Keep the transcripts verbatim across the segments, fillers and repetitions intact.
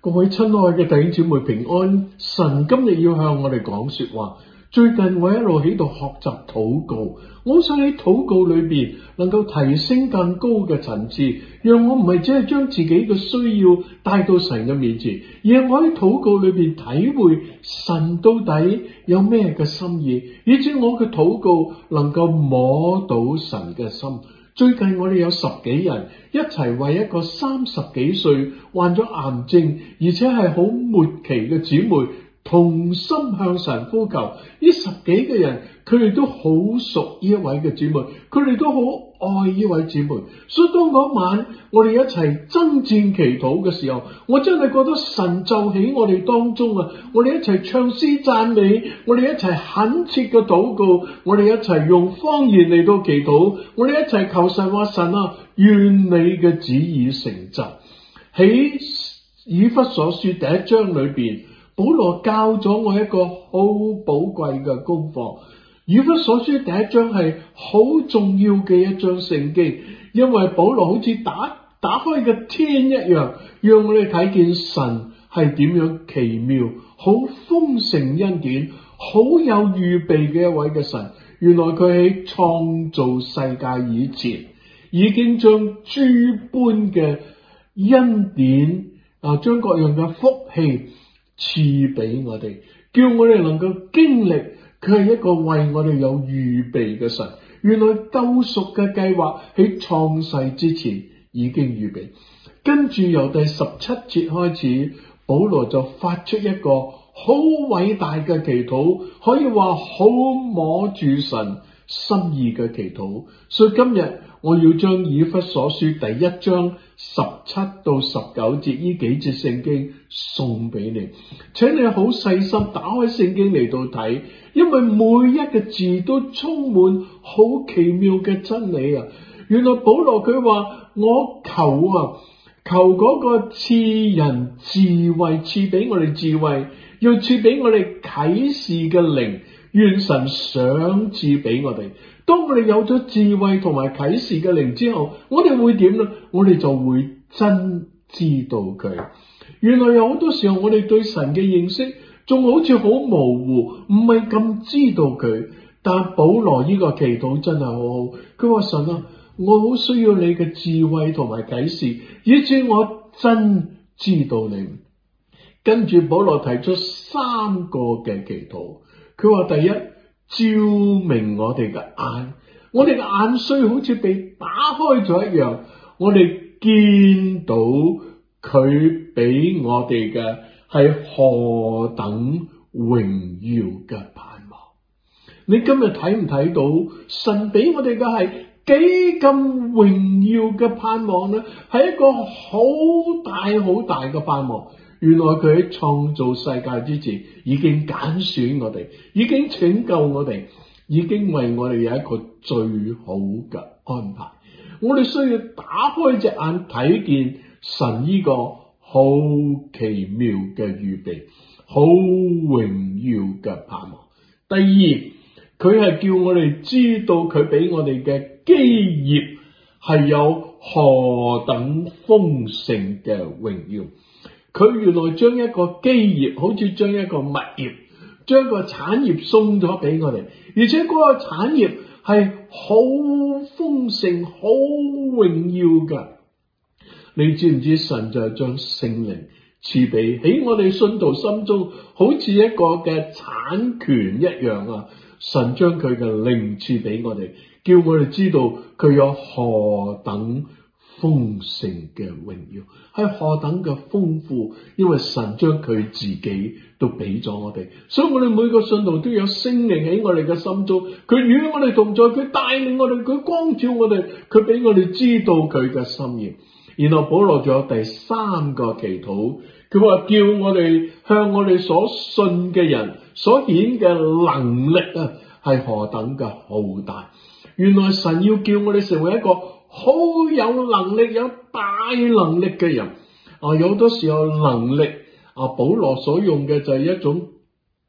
各位親愛嘅弟兄姊妹平安，神今日要向我哋講說話。最近我一路喺度學習禱告，我想喺禱告裏邊能夠提升更高嘅層次，讓我唔係只係將自己嘅需要帶到神嘅面前，而係我喺禱告裏邊體會神到底有咩嘅心意，以至我嘅禱告能夠摸到神嘅心。最近我哋有十幾人一齊為一個三十幾歲患咗癌症而且係好末期嘅姊妹同心向神呼求。呢十幾個人佢哋都好熟呢一位嘅姊妹，佢哋都好愛呢位姊妹，所以當嗰晚我哋一齊爭戰祈禱嘅時候，我真係覺得神就喺我哋當中啊！我哋一齊唱詩讚美，我哋一齊懇切嘅禱告，我哋一齊用方言嚟到祈禱，我哋一齊求神話，神啊，願你嘅旨意成就。喺以弗所書第一章裏邊，保羅教咗我一個好寶貴嘅功課。以弗所書第一章係好重要嘅一章聖經，因為保羅好似打打開嘅天一樣，讓我哋睇見神係點樣奇妙、好豐盛恩典、好有預備嘅一位嘅神。原來佢喺創造世界以前，已經將諸般嘅恩典啊，將各樣嘅福氣賜俾我哋，叫我哋能夠經歷佢係一個為我哋有預備嘅神。原來救贖嘅計劃喺創世之前已經預備。跟住由第十七節開始，保羅就發出一個好偉大嘅祈禱，可以話好摸住神心意嘅祈禱。所以今日我要將以弗所書第一章十七到十九節呢幾節聖經送俾你，請你好細心打開聖經嚟到睇，因為每一個字都充滿好奇妙嘅真理啊！原來保羅佢話，我求啊，求嗰個賜人智慧，賜俾我哋智慧，要賜俾我哋啟示嘅靈，願神賞賜俾我哋。當我哋有咗智慧同埋啟示嘅靈之後，我哋會點呢？我哋就會真知道佢。原來有好多時候我哋對神嘅認識仲好似好模糊，唔係咁知道佢。但保羅呢個祈禱真係好好，佢話，神啊，我好需要你嘅智慧同埋啟示，以致我真知道你。跟住保羅提出三個嘅祈禱，佢話，第一，照明我哋嘅眼，我哋嘅眼須好似被打開咗一樣，我哋見到佢俾我哋嘅係何等榮耀嘅盼望。你今日睇唔睇到神俾我哋嘅係幾咁榮耀嘅盼望呢？係一個好大好大嘅盼望。原來佢喺創造世界之前已經揀選我哋，已經拯救我哋，已經為我哋有一個最好嘅安排。我哋需要打開隻眼睇見神呢個好奇妙嘅預備，好榮耀嘅盼望。第二，佢係叫我哋知道佢俾我哋嘅基業係有何等豐盛嘅榮耀。佢原來將一個基業，好似將一個物業，將個產業送咗俾我哋，而且嗰個產業係好豐盛、好榮耀㗎。你知唔知神就係將聖靈賜俾喺我哋信徒心中，好似一個嘅產權一樣啊！神將佢嘅靈賜俾我哋，叫我哋知道佢有何等豐盛嘅榮耀，係何等嘅豐富，因為神將佢自己都俾咗我哋，所以我哋每個信徒都有聖靈喺我哋嘅心中，佢與我哋同在，佢帶領我哋，佢光照我哋，佢俾我哋知道佢嘅心意。然後保羅仲有第三個祈禱，佢話叫我哋向我哋所信嘅人所顯嘅能力啊，係何等嘅浩大。原來神要叫我哋成為一個好有能力、有大能力嘅人啊！有好多時候能力啊，保羅所用嘅就係一種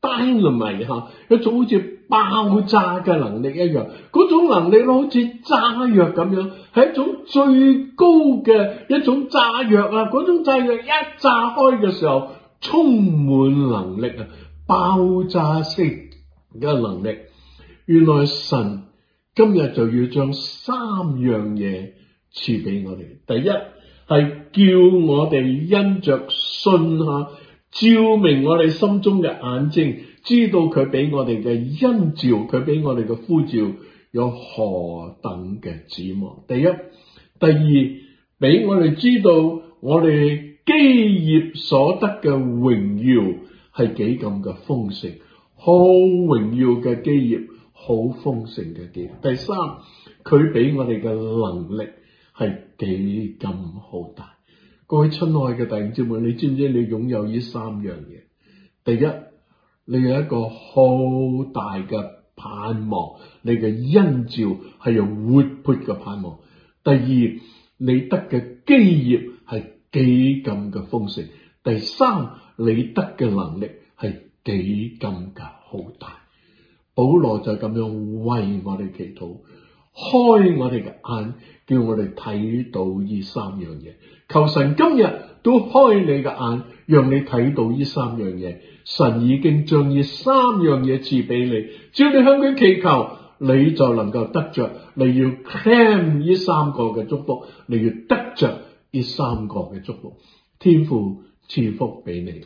dynamite 吓，一種好似爆炸嘅能力一樣，嗰種能力好似炸藥咁樣，係一種最高嘅一種炸藥啊！嗰種炸藥一炸開嘅時候，充滿能力啊，爆炸式嘅能力。原來神今日就要將三樣嘢賜俾我哋。第一係叫我哋因着信下，照明我哋心中嘅眼睛，知道佢俾我哋嘅恩召，佢俾我哋嘅呼召有何等嘅指望。第一，第二，俾我哋知道我哋基業所得嘅榮耀係幾咁嘅豐盛，好榮耀嘅基業，好豐盛嘅基業。第三，佢俾我哋嘅能力係幾咁浩大。各位親愛嘅弟兄姊妹，你知唔知你擁有呢三樣嘢？第一，你有一個好大嘅盼望，你嘅恩召係有活潑嘅盼望。第二，你得嘅基業係幾咁嘅豐盛。第三，你得嘅能力係幾咁嘅浩大。保羅就咁樣為我哋祈禱，開我哋嘅眼，叫我哋睇到呢三樣嘢。求神今日都開你嘅眼，讓你睇到呢三樣嘢。神已經將呢三樣嘢賜俾你，只要你向佢祈求，你就能夠得着。你要 claim 呢三個嘅祝福，你要得着呢三個嘅祝福。天父賜福俾你。